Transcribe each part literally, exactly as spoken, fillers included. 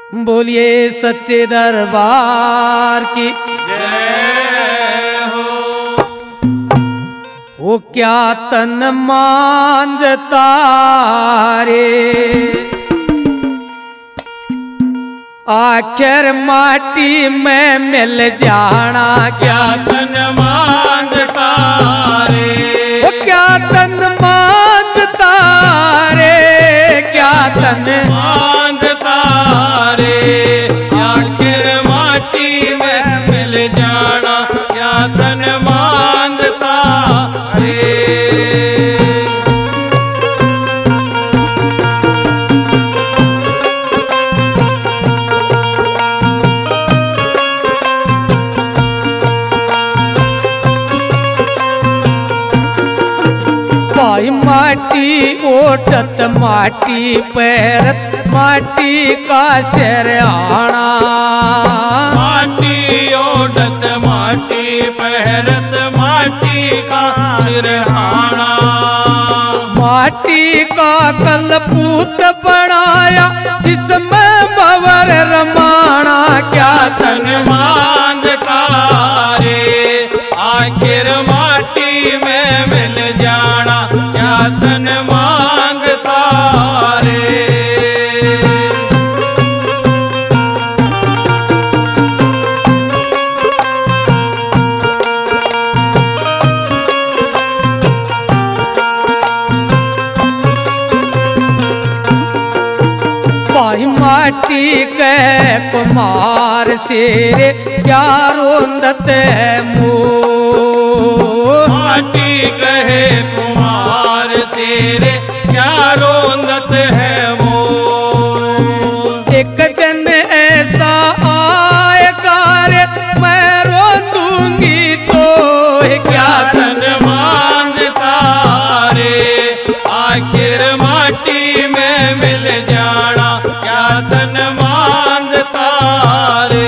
बोलिए सच्चे दरबार की जय हो। वो क्या तन मांझता रे, आखिर माटी में मिल जाना। क्या तन मांझता रे, वो क्या तन मांझता रे, क्या तन मांझता रे, आखिर माटी में मिल जाना। क्या तन मांझता रे। भाई माटी ओटत माटी पैरत माटी का सिर आना। माटी ओढ़त माटी पहरत माटी का सिरहाना। माटी का कलपूत बनाया जिसमें भंवर रमाना। क्या तन मांझता रे, आखिर माटी में मिल जाना। क्या तन मांझता रे। भाई माटी के कुमार शेरे क्या रोंदत है मोर। माटी कहे कुमार शेरे क्या रोंदत है मोर। एक दिन ऐसा आएगा रे मैं रोंदूंगी तो क्या तन मांझता रे, आखिर माटी में मिल जाना। क्या तन मांझता रे।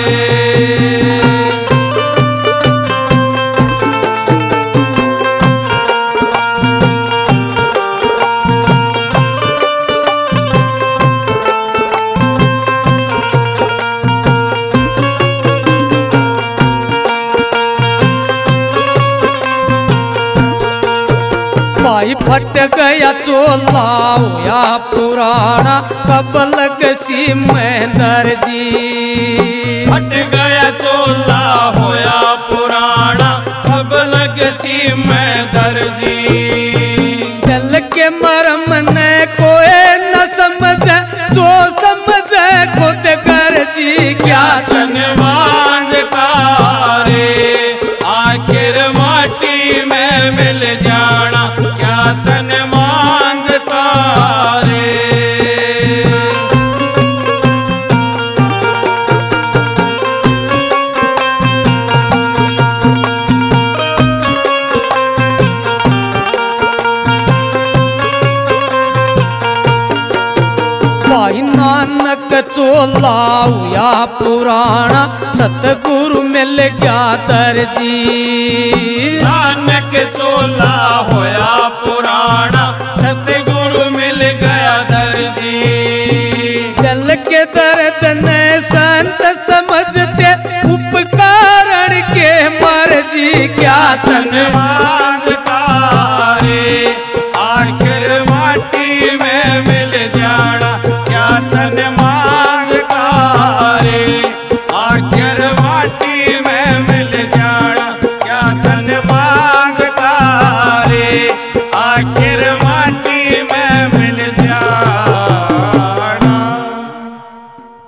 भाई फट गया चोला होया पुराना कब लग सी में दर्जी। फट गया चोला होया पुराना अब लग सी में दर्जी। दिल के मरम ने कोई न समझे जो समझे खुद कर जी। क्या तन मांझता रे, आखिर माटी में मिल जाना। क्या तन मांझता रे। भाई नानक चोला हुआ पुराना सतगुरु मिल गया दर्जी। नानक चोला होया पुराना